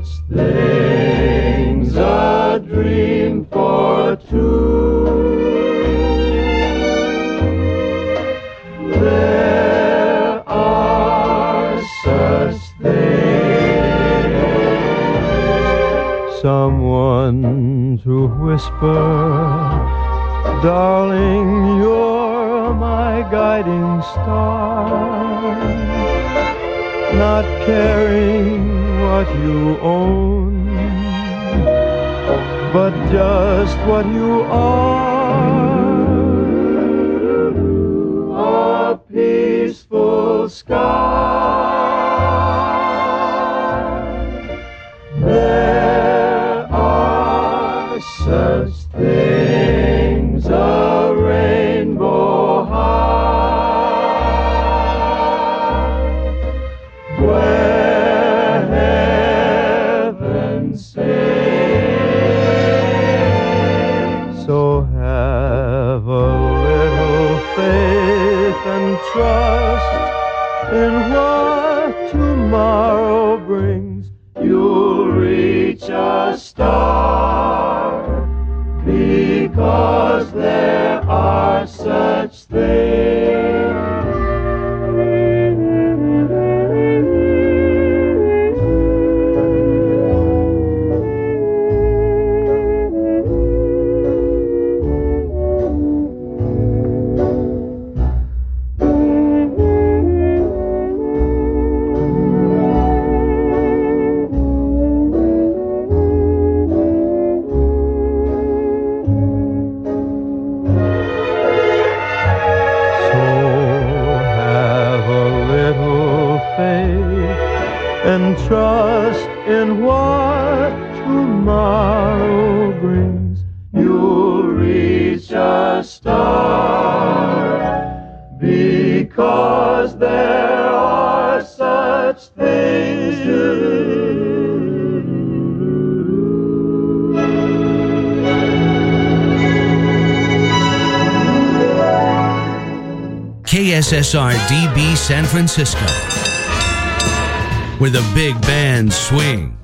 such things a dream for two. There are such things. Someone to whisper, darling, you're my guiding star. Not caring what you own, but just what you are. A peaceful sky. There are such things, a rainbow high, where heaven sings. So have a little faith and trust in what tomorrow brings. You'll reach a star, because there are such things. And trust in what tomorrow brings. You'll reach a star, because there are such things. KSSR DB San Francisco, where the big bands swing.